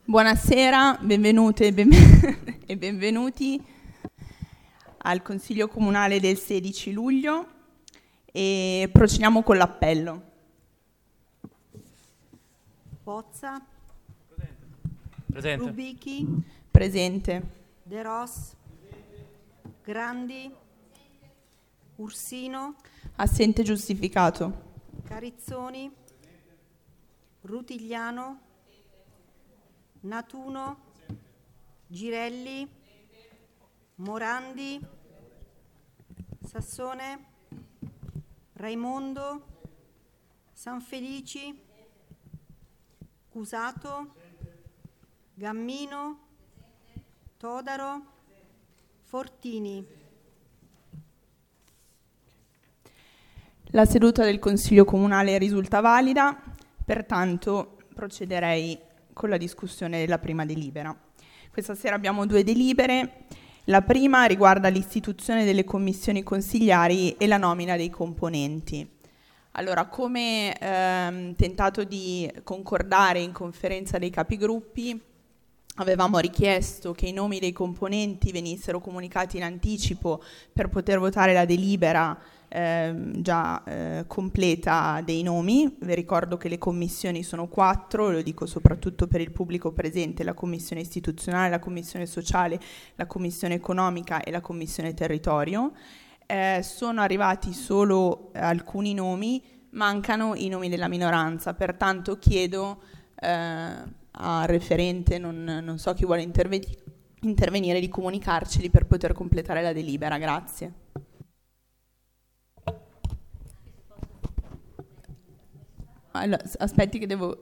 Buonasera, benvenute e benvenuti al Consiglio Comunale del 16 luglio e procediamo con l'appello. Pozza, Presente. Rubichi, Presente. De Ros, Grandi, Ursino, Assente giustificato. Carizzoni, Rutigliano, Natuno, Girelli, Morandi, Sassone, Raimondo, Sanfelici, Cusato, Gammino, Todaro, Fortini. La seduta del Consiglio Comunale risulta valida, pertanto procederei con la discussione della prima delibera. Questa sera abbiamo 2 delibere. La prima riguarda l'istituzione delle commissioni consigliari e la nomina dei componenti. Allora, come tentato di concordare in conferenza dei capigruppi, avevamo richiesto che i nomi dei componenti venissero comunicati in anticipo per poter votare la delibera già completa dei nomi. Vi ricordo che le commissioni sono 4, lo dico soprattutto per il pubblico presente: la commissione istituzionale, la commissione sociale, la commissione economica e la commissione territorio. Sono arrivati solo alcuni nomi, mancano i nomi della minoranza, pertanto chiedo al referente, non so chi vuole intervenire, di comunicarceli per poter completare la delibera. Grazie. Allora, aspetti che devo...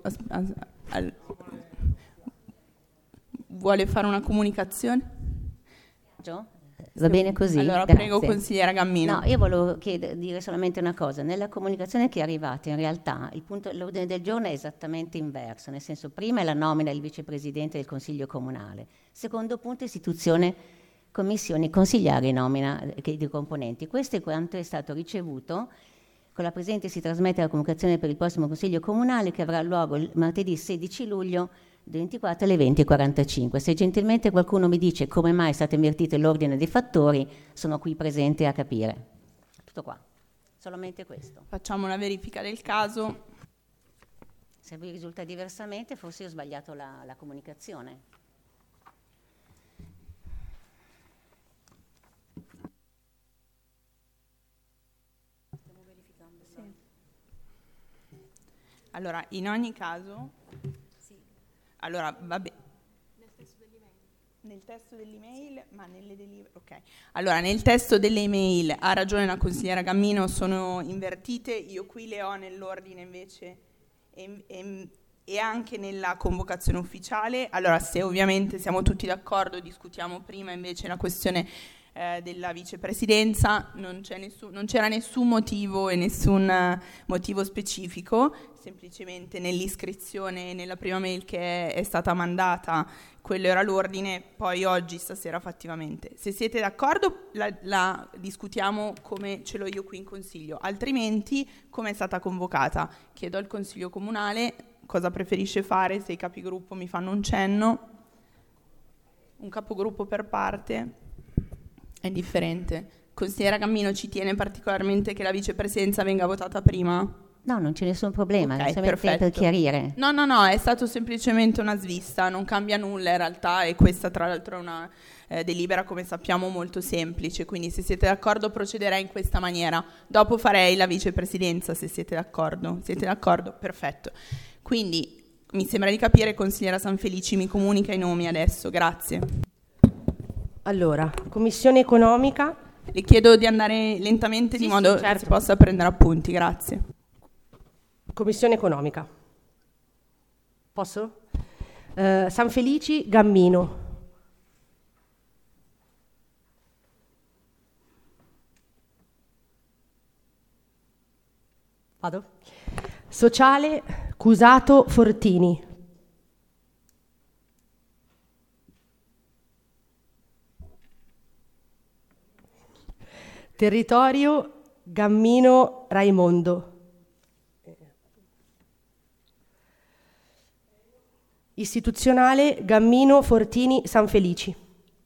Vuole fare una comunicazione? Va bene così? Allora, Grazie. prego, consigliera Gammino. No, io volevo dire solamente una cosa. Nella comunicazione che è arrivata, in realtà, l'ordine del giorno è esattamente inverso, nel senso, prima è la nomina del vicepresidente del Consiglio Comunale, secondo punto istituzione commissioni consigliari e nomina dei componenti. Questo è quanto è stato ricevuto. Con la presente si trasmette la comunicazione per il prossimo Consiglio Comunale, che avrà luogo il martedì 16 luglio 24 alle 20:45. Se gentilmente qualcuno mi dice come mai è stato invertito l'ordine dei fattori, sono qui presente a capire. Tutto qua, solamente questo. Facciamo una verifica del caso. Se vi risulta diversamente, forse ho sbagliato la comunicazione. Stiamo verificando. Sì. Allora, in ogni caso... Allora, vabbè. Nel testo dell'email, ma nelle delibere, ok. Allora, nel testo delle email, ha ragione la consigliera Gammino, sono invertite. Io qui le ho nell'ordine invece e anche nella convocazione ufficiale. Allora, se ovviamente siamo tutti d'accordo, discutiamo prima invece la questione della vicepresidenza. Non c'era nessun motivo e nessun motivo specifico, semplicemente nell'iscrizione, nella prima mail che è stata mandata, quello era l'ordine. Poi oggi, stasera, fattivamente, se siete d'accordo, la discutiamo come ce l'ho io qui in consiglio, altrimenti come è stata convocata. Chiedo al Consiglio Comunale cosa preferisce fare, se i capigruppo mi fanno un cenno, un capogruppo per parte. È indifferente. Consigliera Gammino, ci tiene particolarmente che la vicepresidenza venga votata prima? No, non c'è nessun problema, Ok, solamente per perfetto. chiarire. No, è stato semplicemente una svista, non cambia nulla in realtà, e questa tra l'altro è una delibera, come sappiamo, molto semplice, quindi se siete d'accordo procederei in questa maniera. Dopo farei la vicepresidenza, se siete d'accordo. Siete d'accordo? Perfetto. Quindi mi sembra di capire, consigliera Sanfelici mi comunica i nomi adesso, grazie. Allora, Commissione Economica. Le chiedo di andare lentamente, di modo certo, che si possa prendere appunti, grazie. Commissione Economica. Posso? Sanfelici, Gammino. Vado? Sociale, Cusato, Fortini. Territorio, Gammino, Raimondo. Istituzionale Gammino, Fortini, Sanfelici.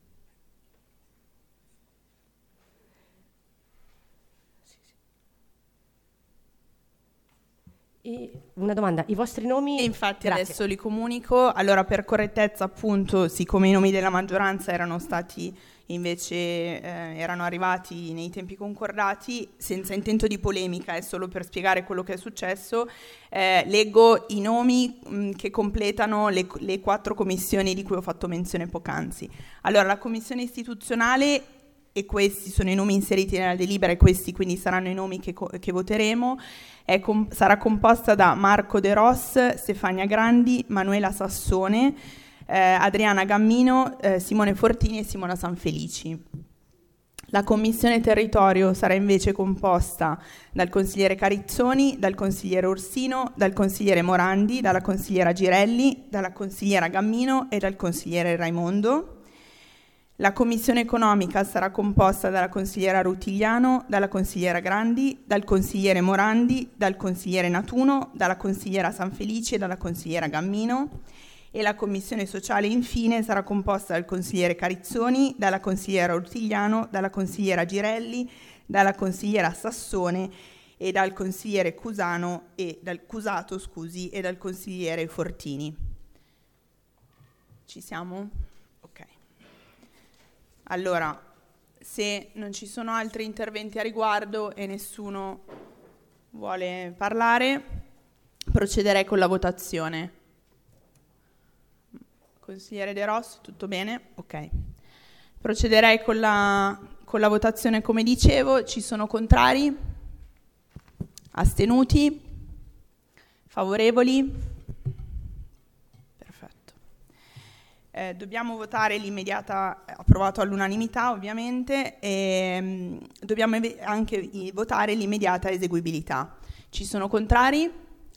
E una domanda, i vostri nomi? E infatti Grazie. adesso li comunico. Allora, per correttezza, appunto, siccome i nomi della maggioranza erano stati invece erano arrivati nei tempi concordati, senza intento di polemica, è solo per spiegare quello che è successo, leggo i nomi che completano le 4 commissioni di cui ho fatto menzione poc'anzi. Allora, la commissione istituzionale, e questi sono i nomi inseriti nella delibera, e questi quindi saranno i nomi che voteremo, sarà composta da Marco De Ros, Stefania Grandi, Manuela Sassone, Adriana Gammino, Simone Fortini e Simona Sanfelici. La commissione territorio sarà invece composta dal consigliere Carizzoni, dal consigliere Orsino, dal consigliere Morandi, dalla consigliera Girelli, dalla consigliera Gammino e dal consigliere Raimondo. La commissione economica sarà composta dalla consigliera Rutigliano, dalla consigliera Grandi, dal consigliere Morandi, dal consigliere Natuno, dalla consigliera Sanfelici e dalla consigliera Gammino. E la commissione sociale infine sarà composta dal consigliere Carizzoni, dalla consigliera Rutigliano, dalla consigliera Girelli, dalla consigliera Sassone e dal consigliere Cusato e dal consigliere Fortini. Ci siamo? Ok. Allora, se non ci sono altri interventi a riguardo e nessuno vuole parlare, procederei con la votazione. Consigliere De Ros, tutto bene? Ok. Procederei con la votazione come dicevo. Ci sono contrari? Astenuti? Favorevoli? Perfetto. Dobbiamo votare l'immediata, approvato all'unanimità ovviamente, e dobbiamo anche votare l'immediata eseguibilità. Ci sono contrari?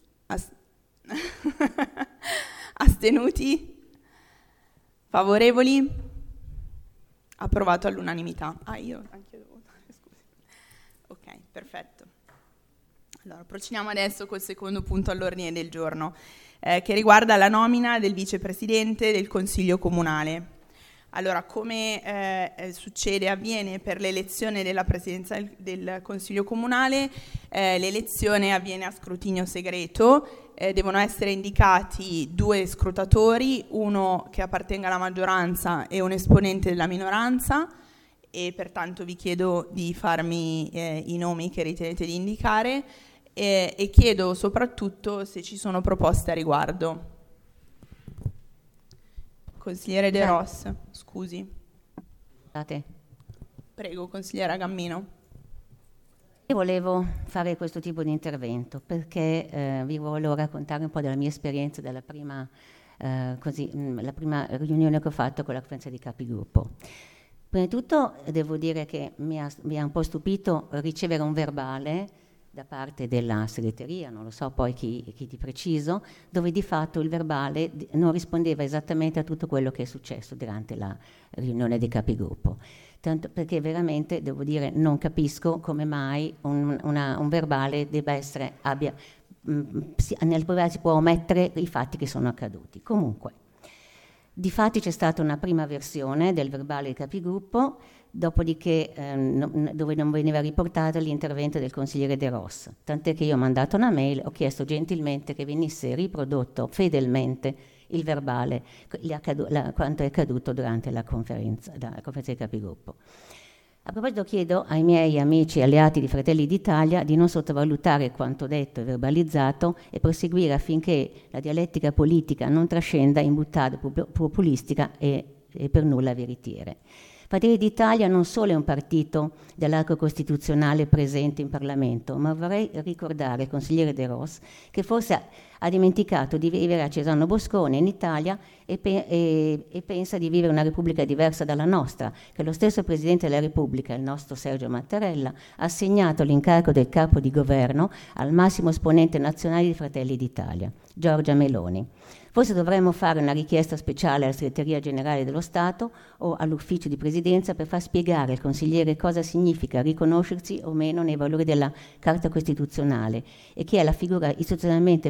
Astenuti? Favorevoli? Approvato all'unanimità. Io anche devo votare, scusi. Ok, perfetto. Allora, procediamo adesso col secondo punto all'ordine del giorno, che riguarda la nomina del vicepresidente del Consiglio Comunale. Allora, come avviene per l'elezione della presidenza del Consiglio Comunale, l'elezione avviene a scrutinio segreto. Devono essere indicati 2 scrutatori, uno che appartenga alla maggioranza e un esponente della minoranza, e pertanto vi chiedo di farmi i nomi che ritenete di indicare e chiedo soprattutto se ci sono proposte a riguardo. Consigliere De Ros, scusi. Prego, consigliera Gammino. Io volevo fare questo tipo di intervento perché vi volevo raccontare un po' della mia esperienza della prima, la prima riunione che ho fatto con la conferenza di capigruppo. Prima di tutto devo dire che mi ha un po' stupito ricevere un verbale da parte della segreteria, non lo so poi chi di preciso, dove di fatto il verbale non rispondeva esattamente a tutto quello che è successo durante la riunione dei capigruppo. Tanto perché veramente, devo dire, non capisco come mai un verbale debba essere, nel verbale si può omettere i fatti che sono accaduti. Comunque, difatti c'è stata una prima versione del verbale di capigruppo, dopodiché dove non veniva riportato l'intervento del consigliere De Ros, tant'è che io ho mandato una mail, ho chiesto gentilmente che venisse riprodotto fedelmente il verbale, quanto è accaduto durante la conferenza dei capigruppo. A proposito, chiedo ai miei amici e alleati di Fratelli d'Italia di non sottovalutare quanto detto e verbalizzato e proseguire affinché la dialettica politica non trascenda in buttata populistica e per nulla veritiere. Fratelli d'Italia non solo è un partito dell'arco costituzionale presente in Parlamento, ma vorrei ricordare, consigliere De Ros, che forse ha dimenticato di vivere a Cesano Boscone in Italia e pensa di vivere una Repubblica diversa dalla nostra, che lo stesso Presidente della Repubblica, il nostro Sergio Mattarella, ha assegnato l'incarico del capo di governo al massimo esponente nazionale di Fratelli d'Italia, Giorgia Meloni. Forse dovremmo fare una richiesta speciale alla Segreteria Generale dello Stato o all'Ufficio di Presidenza per far spiegare al consigliere cosa significa riconoscersi o meno nei valori della Carta Costituzionale e chi è la figura istituzionalmente preposta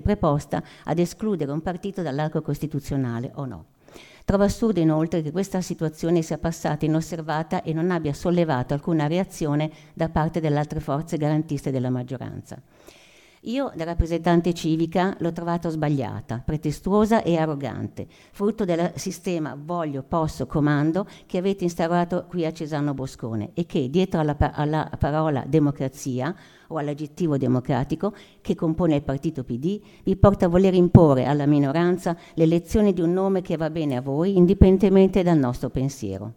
disposta ad escludere un partito dall'arco costituzionale o no. Trovo assurdo inoltre che questa situazione sia passata inosservata e non abbia sollevato alcuna reazione da parte delle altre forze garantiste della maggioranza. Io, da rappresentante civica, l'ho trovato sbagliata, pretestuosa e arrogante, frutto del sistema voglio, posso, comando che avete instaurato qui a Cesano Boscone e che, dietro alla parola democrazia o all'aggettivo democratico che compone il partito PD, vi porta a voler imporre alla minoranza l'elezione di un nome che va bene a voi, indipendentemente dal nostro pensiero.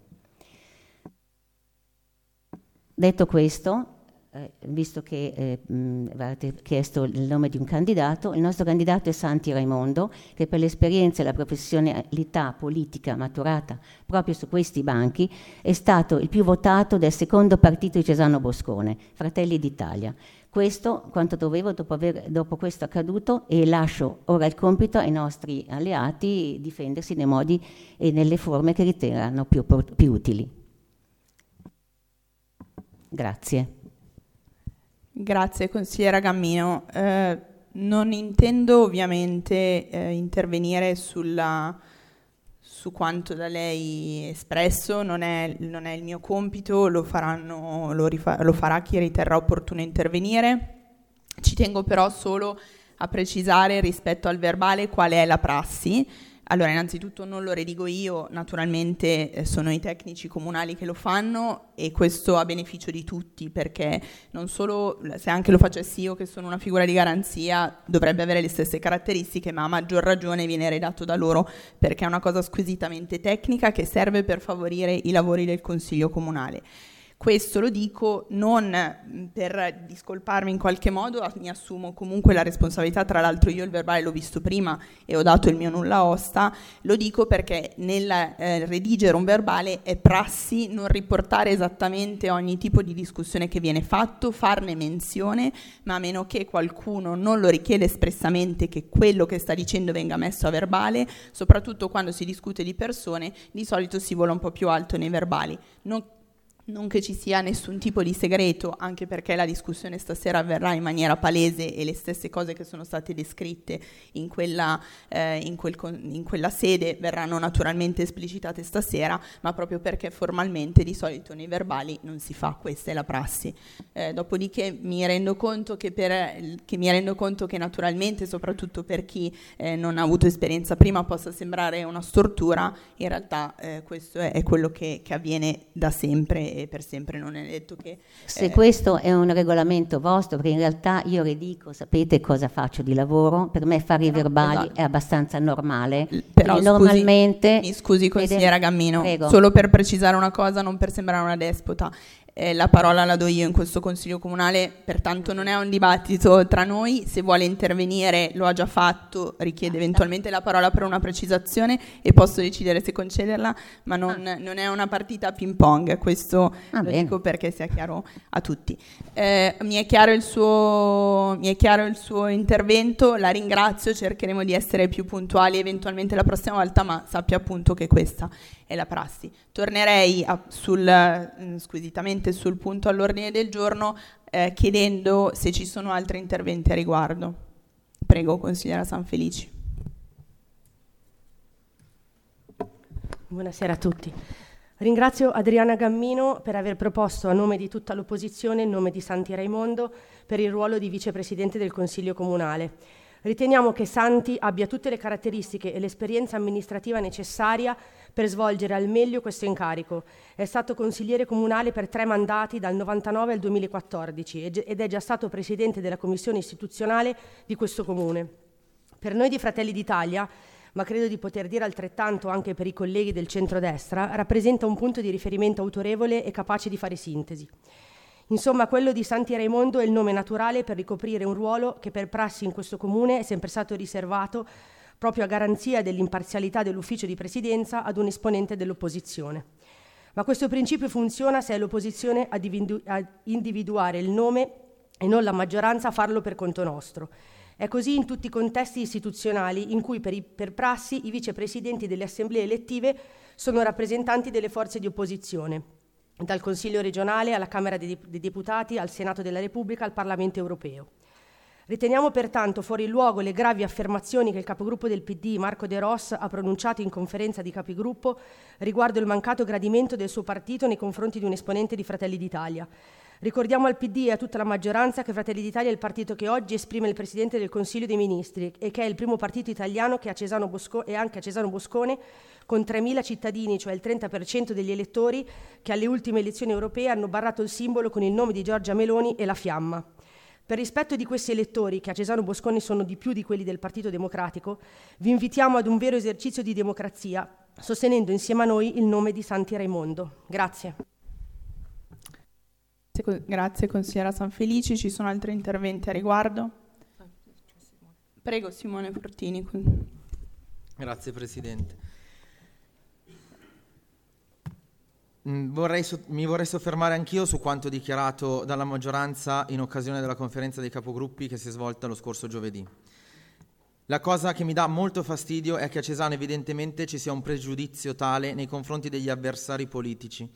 Detto questo, visto che avete chiesto il nome di un candidato, il nostro candidato è Santi Raimondo, che per l'esperienza e la professionalità politica maturata proprio su questi banchi è stato il più votato del secondo partito di Cesano Boscone, Fratelli d'Italia. Questo quanto dovevo dopo questo accaduto, e lascio ora il compito ai nostri alleati difendersi nei modi e nelle forme che riterranno più utili. Grazie. Grazie consigliera Gammino. Non intendo ovviamente intervenire su quanto da lei espresso, non è il mio compito, lo farà chi riterrà opportuno intervenire. Ci tengo però solo a precisare rispetto al verbale qual è la prassi. Allora, innanzitutto non lo redigo io, naturalmente sono i tecnici comunali che lo fanno, e questo a beneficio di tutti, perché non solo, se anche lo facessi io che sono una figura di garanzia, dovrebbe avere le stesse caratteristiche, ma a maggior ragione viene redatto da loro, perché è una cosa squisitamente tecnica che serve per favorire i lavori del Consiglio Comunale. Questo lo dico non per discolparmi in qualche modo, mi assumo comunque la responsabilità, tra l'altro io il verbale l'ho visto prima e ho dato il mio nulla osta, lo dico perché nel redigere un verbale è prassi non riportare esattamente ogni tipo di discussione che viene fatto, farne menzione, ma a meno che qualcuno non lo richiede espressamente che quello che sta dicendo venga messo a verbale, soprattutto quando si discute di persone, di solito si vola un po' più alto nei verbali. Non che ci sia nessun tipo di segreto, anche perché la discussione stasera avverrà in maniera palese e le stesse cose che sono state descritte in quella sede verranno naturalmente esplicitate stasera, ma proprio perché formalmente di solito nei verbali non si fa, questa è la prassi. Dopodiché mi rendo conto che naturalmente, soprattutto per chi non ha avuto esperienza prima, possa sembrare una stortura, in realtà questo è quello che avviene da sempre e per sempre, non è detto che... Se questo è un regolamento vostro, perché in realtà io redico, sapete cosa faccio di lavoro? Per me fare i verbali esatto. È abbastanza normale. Però normalmente... Mi scusi consigliera Gammino, Prego. Solo per precisare una cosa, non per sembrare una despota. La parola la do io in questo Consiglio Comunale, pertanto non è un dibattito tra noi, se vuole intervenire lo ha già fatto, richiede eventualmente la parola per una precisazione e posso decidere se concederla, ma non è una partita a ping pong, questo lo dico perché sia chiaro a tutti. Mi è chiaro il suo intervento, la ringrazio, cercheremo di essere più puntuali eventualmente la prossima volta, ma sappia appunto che questa è la prassi. Tornerei squisitamente sul punto all'ordine del giorno chiedendo se ci sono altri interventi a riguardo. Prego, consigliera Sanfelici. Buonasera a tutti. Ringrazio Adriana Gammino per aver proposto a nome di tutta l'opposizione il nome di Santi Raimondo per il ruolo di vicepresidente del Consiglio Comunale. Riteniamo che Santi abbia tutte le caratteristiche e l'esperienza amministrativa necessaria per svolgere al meglio questo incarico. È stato consigliere comunale per 3 mandati dal 1999 al 2014 ed è già stato presidente della commissione istituzionale di questo comune. Per noi di Fratelli d'Italia, ma credo di poter dire altrettanto anche per i colleghi del centrodestra, rappresenta un punto di riferimento autorevole e capace di fare sintesi. Insomma, quello di Santi Raimondo è il nome naturale per ricoprire un ruolo che per prassi in questo comune è sempre stato riservato proprio a garanzia dell'imparzialità dell'ufficio di presidenza ad un esponente dell'opposizione. Ma questo principio funziona se è l'opposizione ad individuare il nome e non la maggioranza a farlo per conto nostro. È così in tutti i contesti istituzionali in cui per prassi i vicepresidenti delle assemblee elettive sono rappresentanti delle forze di opposizione, dal Consiglio regionale alla Camera dei Deputati, al Senato della Repubblica, al Parlamento europeo. Riteniamo pertanto fuori luogo le gravi affermazioni che il capogruppo del PD, Marco De Ros, ha pronunciato in conferenza di capigruppo riguardo il mancato gradimento del suo partito nei confronti di un esponente di Fratelli d'Italia. Ricordiamo al PD e a tutta la maggioranza che Fratelli d'Italia è il partito che oggi esprime il Presidente del Consiglio dei Ministri e che è il primo partito italiano che e anche a Cesano Boscone, con 3.000 cittadini, cioè il 30% degli elettori, che alle ultime elezioni europee hanno barrato il simbolo con il nome di Giorgia Meloni e la fiamma. Per rispetto di questi elettori, che a Cesano Boscone sono di più di quelli del Partito Democratico, vi invitiamo ad un vero esercizio di democrazia, sostenendo insieme a noi il nome di Santi Raimondo. Grazie. Grazie consigliera Sanfelici. Ci sono altri interventi a riguardo? Prego Simone Fortini. Grazie Presidente. Mi vorrei soffermare anch'io su quanto dichiarato dalla maggioranza in occasione della conferenza dei capogruppi che si è svolta lo scorso giovedì. La cosa che mi dà molto fastidio è che a Cesano evidentemente ci sia un pregiudizio tale nei confronti degli avversari politici.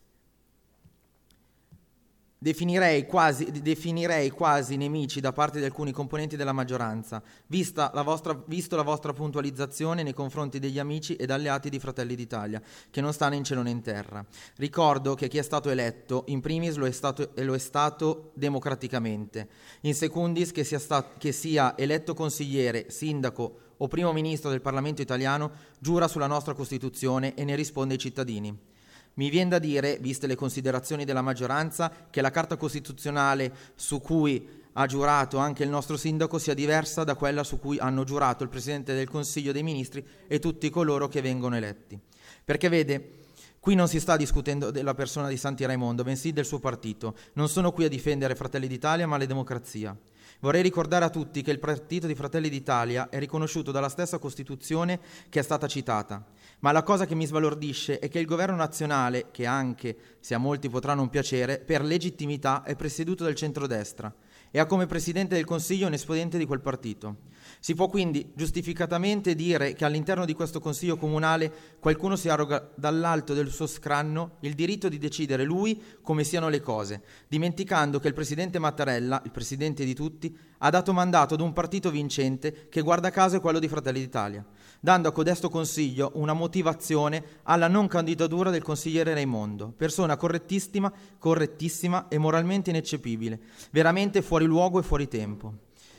Definirei quasi nemici da parte di alcuni componenti della maggioranza, visto la vostra puntualizzazione nei confronti degli amici ed alleati di Fratelli d'Italia, che non stanno in cielo né in terra. Ricordo che chi è stato eletto, in primis lo è stato democraticamente, in secundis che sia eletto consigliere, sindaco o primo ministro del Parlamento italiano, giura sulla nostra Costituzione e ne risponde ai cittadini. Mi viene da dire, viste le considerazioni della maggioranza, che la Carta Costituzionale su cui ha giurato anche il nostro sindaco sia diversa da quella su cui hanno giurato il Presidente del Consiglio dei Ministri e tutti coloro che vengono eletti. Perché vede, qui non si sta discutendo della persona di Santi Raimondo, bensì del suo partito. Non sono qui a difendere Fratelli d'Italia, ma la democrazia. Vorrei ricordare a tutti che il partito di Fratelli d'Italia è riconosciuto dalla stessa Costituzione che è stata citata. Ma la cosa che mi sbalordisce è che il governo nazionale, che anche se a molti potrà non piacere, per legittimità è presieduto dal centrodestra e ha come Presidente del Consiglio un esponente di quel partito. Si può quindi giustificatamente dire che all'interno di questo Consiglio comunale qualcuno si arroga dall'alto del suo scranno il diritto di decidere lui come siano le cose, dimenticando che il Presidente Mattarella, il Presidente di tutti, ha dato mandato ad un partito vincente che guarda caso è quello di Fratelli d'Italia, dando a codesto Consiglio una motivazione alla non candidatura del consigliere Raimondo, persona correttissima e moralmente ineccepibile, veramente fuori luogo e fuori tempo.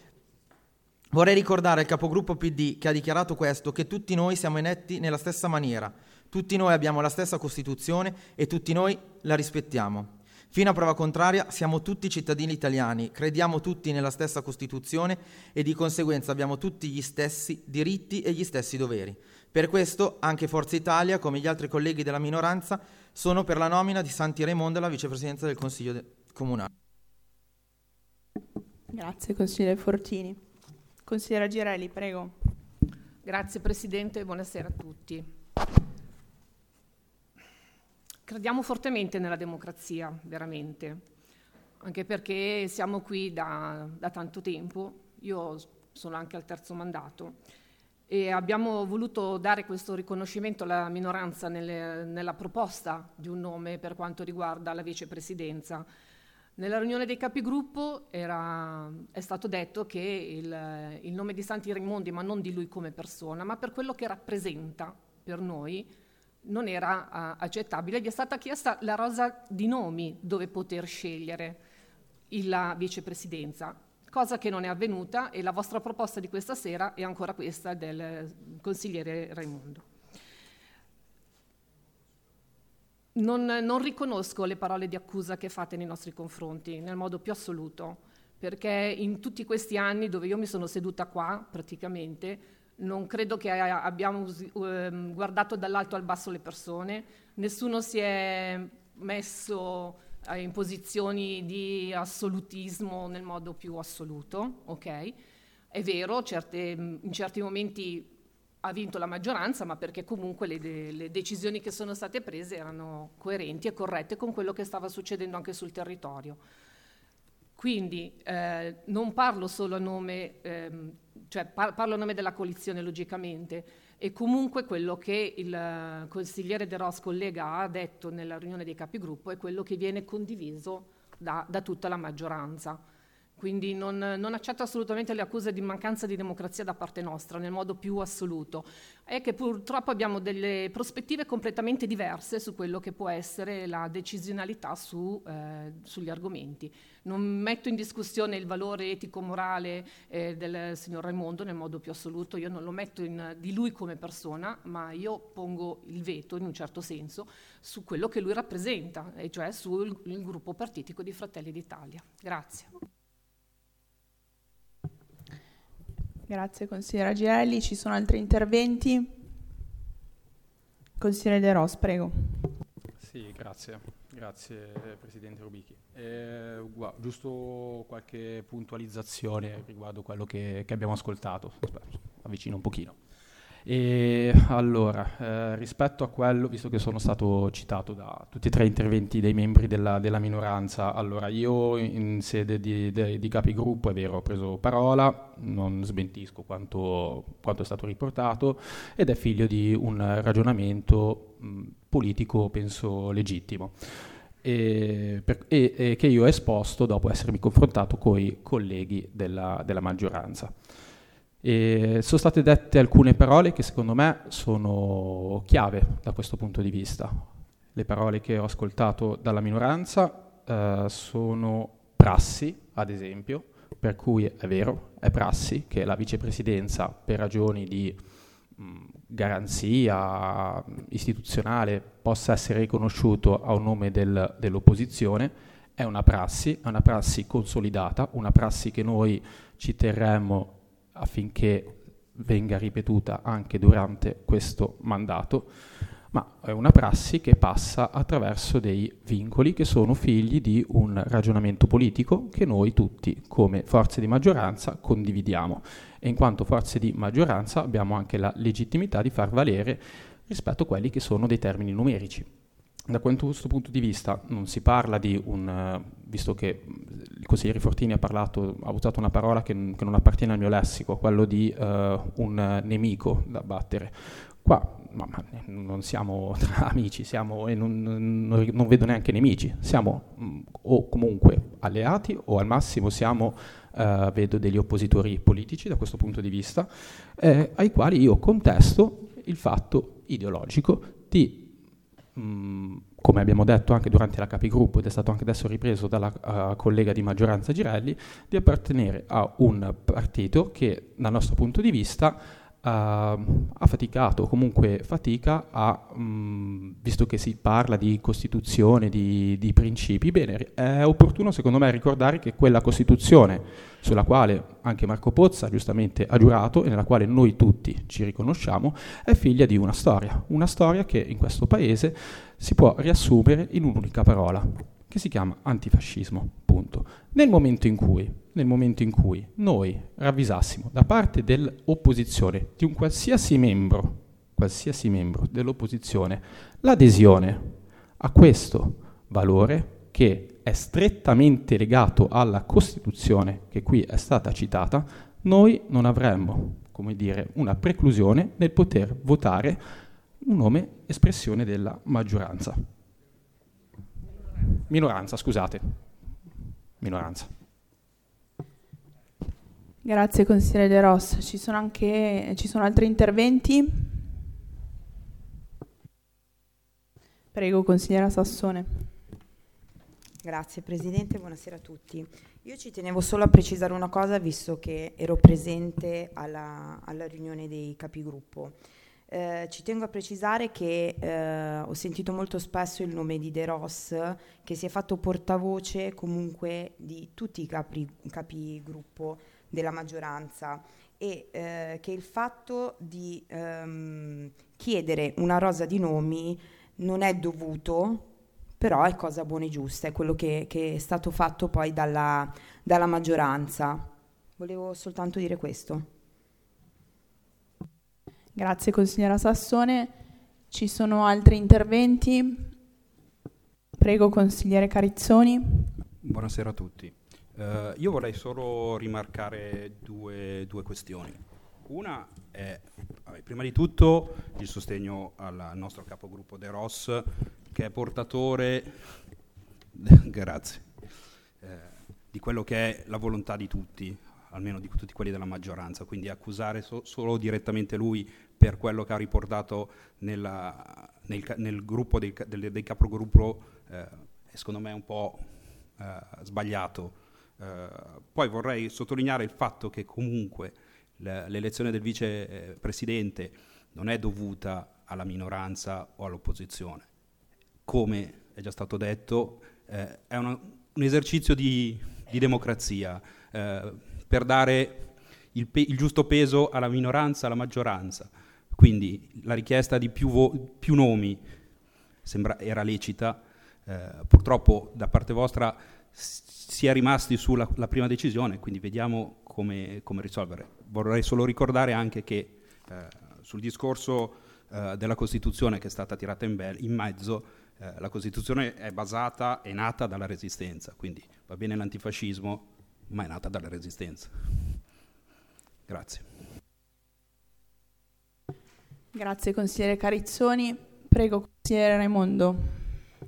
Vorrei ricordare al capogruppo PD che ha dichiarato questo che tutti noi siamo inetti nella stessa maniera, tutti noi abbiamo la stessa Costituzione e tutti noi la rispettiamo. Fino a prova contraria siamo tutti cittadini italiani, crediamo tutti nella stessa Costituzione e di conseguenza abbiamo tutti gli stessi diritti e gli stessi doveri. Per questo anche Forza Italia, come gli altri colleghi della minoranza, sono per la nomina di Santi Raimondo alla vicepresidenza del Consiglio Comunale. Grazie consigliere Fortini. Consigliera Girelli, prego. Grazie Presidente e buonasera a tutti. Crediamo fortemente nella democrazia, veramente, anche perché siamo qui da tanto tempo. Io sono anche al terzo mandato e abbiamo voluto dare questo riconoscimento alla minoranza nella proposta di un nome per quanto riguarda la vicepresidenza. Nella riunione dei capigruppo è stato detto che il nome di Santi Raimondi, ma non di lui come persona, ma per quello che rappresenta per noi, non era accettabile. Gli è stata chiesta la rosa di nomi dove poter scegliere la vicepresidenza, cosa che non è avvenuta, e la vostra proposta di questa sera è ancora questa del consigliere Raimondo. Non riconosco le parole di accusa che fate nei nostri confronti nel modo più assoluto, perché in tutti questi anni dove io mi sono seduta qua praticamente non credo che abbiamo guardato dall'alto al basso le persone, nessuno si è messo in posizioni di assolutismo nel modo più assoluto, ok? È vero, in certi momenti ha vinto la maggioranza, ma perché comunque le decisioni che sono state prese erano coerenti e corrette con quello che stava succedendo anche sul territorio. Quindi non parlo solo a nome, parlo a nome della coalizione logicamente, e comunque quello che il consigliere De Ros, collega, ha detto nella riunione dei capigruppo è quello che viene condiviso da tutta la maggioranza. Quindi non accetto assolutamente le accuse di mancanza di democrazia da parte nostra, nel modo più assoluto. È che purtroppo abbiamo delle prospettive completamente diverse su quello che può essere la decisionalità sugli argomenti. Non metto in discussione il valore etico-morale del signor Raimondo nel modo più assoluto, io non lo metto di lui come persona, ma io pongo il veto, in un certo senso, su quello che lui rappresenta, e cioè sul gruppo partitico di Fratelli d'Italia. Grazie. Grazie consigliera Girelli. Ci sono altri interventi? Consigliere De Ros, prego. Sì, grazie Presidente Rubichi. Giusto qualche puntualizzazione riguardo quello che abbiamo ascoltato. Aspetta, avvicino un pochino. Allora, rispetto a quello, visto che sono stato citato da tutti e tre interventi dei membri della minoranza, allora io in sede di capigruppo, è vero, ho preso parola, non smentisco quanto è stato riportato, ed è figlio di un ragionamento politico, penso, legittimo, e che io ho esposto dopo essermi confrontato con i colleghi della maggioranza. E sono state dette alcune parole che secondo me sono chiave da questo punto di vista. Le parole che ho ascoltato dalla minoranza sono prassi, ad esempio, per cui è vero, è prassi che la vicepresidenza, per ragioni di garanzia istituzionale, possa essere riconosciuto a un nome dell'opposizione. È una prassi consolidata, una prassi che noi ci terremmo affinché venga ripetuta anche durante questo mandato, ma è una prassi che passa attraverso dei vincoli che sono figli di un ragionamento politico che noi tutti come forze di maggioranza condividiamo, e in quanto forze di maggioranza abbiamo anche la legittimità di far valere rispetto a quelli che sono dei termini numerici. Da questo punto di vista non si parla di visto che il consigliere Fortini ha usato una parola che non appartiene al mio lessico, quello di un nemico da battere. Qua non siamo tra amici, e non vedo neanche nemici, siamo o comunque alleati o al massimo vedo degli oppositori politici da questo punto di vista, ai quali io contesto il fatto ideologico di come abbiamo detto anche durante la capigruppo, ed è stato anche adesso ripreso dalla collega di maggioranza Girelli, di appartenere a un partito che dal nostro punto di vista ha faticato, o comunque fatica visto che si parla di Costituzione, di principi, bene, è opportuno secondo me ricordare che quella Costituzione sulla quale anche Marco Pozza giustamente ha giurato e nella quale noi tutti ci riconosciamo, è figlia di una storia che in questo paese si può riassumere in un'unica parola, che si chiama antifascismo, punto. Nel momento in cui noi ravvisassimo da parte dell'opposizione, di un qualsiasi membro dell'opposizione, l'adesione a questo valore che è strettamente legato alla Costituzione che qui è stata citata, noi non avremmo, una preclusione nel poter votare un nome espressione della maggioranza. Minoranza. Grazie consigliere De Ros. Ci sono altri interventi? Prego consigliera Sassone. Grazie Presidente, buonasera a tutti. Io ci tenevo solo a precisare una cosa, visto che ero presente alla riunione dei capigruppo. Ci tengo a precisare che ho sentito molto spesso il nome di De Ros, che si è fatto portavoce comunque di tutti i capigruppo della maggioranza, e che il fatto di chiedere una rosa di nomi non è dovuto, però è cosa buona e giusta, è quello che è stato fatto poi dalla maggioranza. Volevo soltanto dire questo. Grazie consigliera Sassone. Ci sono altri interventi? Prego consigliere Carizzoni. Buonasera a tutti. Io vorrei solo rimarcare due questioni. Una è, prima di tutto, il sostegno al nostro capogruppo De Ros, che è portatore di quello che è la volontà di tutti, almeno di tutti quelli della maggioranza, quindi accusare solo direttamente lui per quello che ha riportato nel gruppo dei capogruppo è secondo me un po' sbagliato. Poi vorrei sottolineare il fatto che comunque l'elezione del vicepresidente non è dovuta alla minoranza o all'opposizione. Come è già stato detto, è un esercizio di democrazia per dare il giusto peso alla minoranza, alla maggioranza. Quindi la richiesta di più nomi era lecita, purtroppo da parte vostra si è rimasti sulla prima decisione, quindi vediamo come risolvere. Vorrei solo ricordare anche che sul discorso della Costituzione che è stata tirata in mezzo, la Costituzione è nata dalla Resistenza, quindi va bene l'antifascismo, ma è nata dalla Resistenza. Grazie. Grazie consigliere Carizzoni. Prego consigliere Raimondo.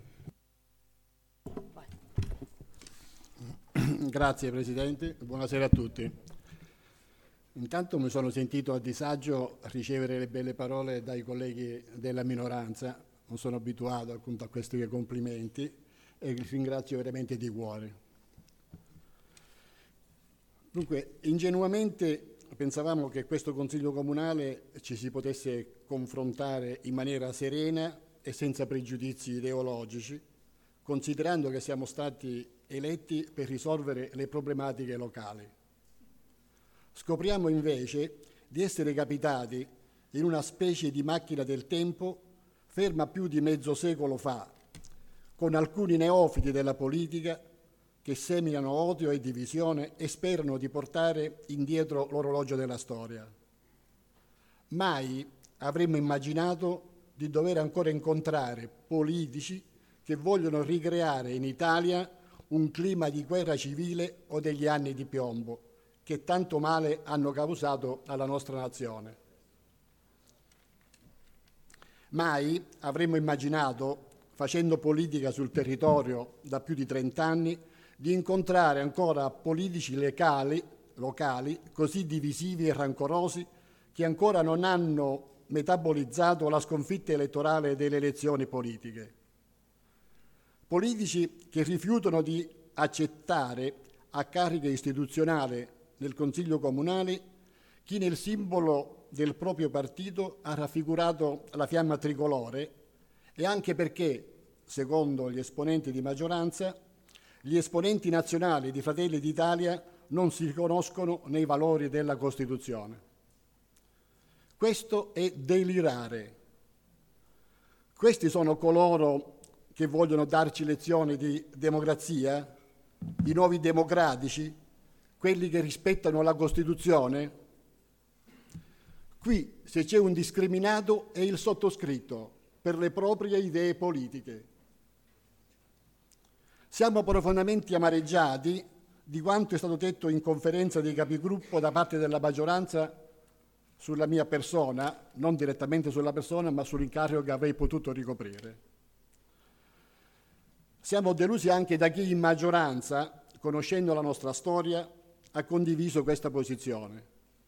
Grazie Presidente, buonasera a tutti. Intanto mi sono sentito a disagio a ricevere le belle parole dai colleghi della minoranza, non sono abituato appunto a questi complimenti e li ringrazio veramente di cuore. Dunque, ingenuamente pensavamo che questo Consiglio Comunale ci si potesse confrontare in maniera serena e senza pregiudizi ideologici, considerando che siamo stati eletti per risolvere le problematiche locali. Scopriamo invece di essere capitati in una specie di macchina del tempo ferma più di mezzo secolo fa, con alcuni neofiti della politica che seminano odio e divisione e sperano di portare indietro l'orologio della storia. Mai avremmo immaginato di dover ancora incontrare politici che vogliono ricreare in Italia un clima di guerra civile o degli anni di piombo che tanto male hanno causato alla nostra nazione. Mai avremmo immaginato, facendo politica sul territorio da più di 30 anni, di incontrare ancora politici locali così divisivi e rancorosi che ancora non hanno metabolizzato la sconfitta elettorale delle elezioni politiche. Politici che rifiutano di accettare a carica istituzionale nel Consiglio Comunale chi nel simbolo del proprio partito ha raffigurato la fiamma tricolore e anche perché, secondo gli esponenti di maggioranza, gli esponenti nazionali di Fratelli d'Italia non si riconoscono nei valori della Costituzione. Questo è delirare. Questi sono coloro che vogliono darci lezioni di democrazia, i nuovi democratici, quelli che rispettano la Costituzione. Qui, se c'è un discriminato, è il sottoscritto per le proprie idee politiche. Siamo profondamente amareggiati di quanto è stato detto in conferenza dei capigruppo da parte della maggioranza sulla mia persona, non direttamente sulla persona, ma sull'incarico che avrei potuto ricoprire. Siamo delusi anche da chi in maggioranza, conoscendo la nostra storia, ha condiviso questa posizione.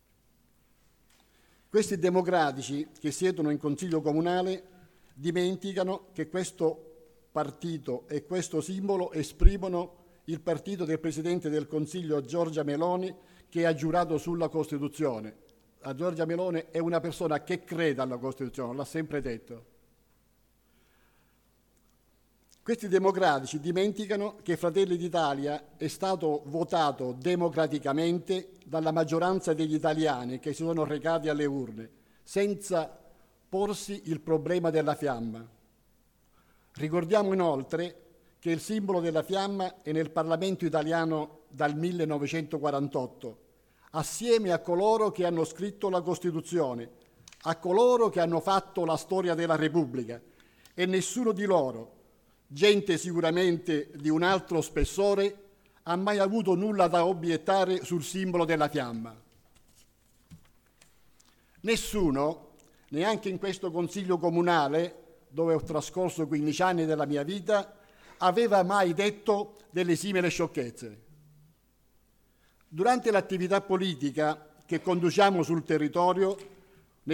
Questi democratici che siedono in Consiglio Comunale dimenticano che questo partito e questo simbolo esprimono il partito del Presidente del Consiglio Giorgia Meloni, che ha giurato sulla Costituzione. La Giorgia Meloni è una persona che crede alla Costituzione, l'ha sempre detto. Questi democratici dimenticano che Fratelli d'Italia è stato votato democraticamente dalla maggioranza degli italiani che si sono recati alle urne, senza porsi il problema della fiamma. Ricordiamo inoltre che il simbolo della fiamma è nel Parlamento italiano dal 1948, assieme a coloro che hanno scritto la Costituzione, a coloro che hanno fatto la storia della Repubblica, e nessuno di loro, gente sicuramente di un altro spessore, ha mai avuto nulla da obiettare sul simbolo della fiamma. Nessuno, neanche in questo Consiglio Comunale, dove ho trascorso 15 anni della mia vita, aveva mai detto delle simili sciocchezze. Durante l'attività politica che conduciamo sul territorio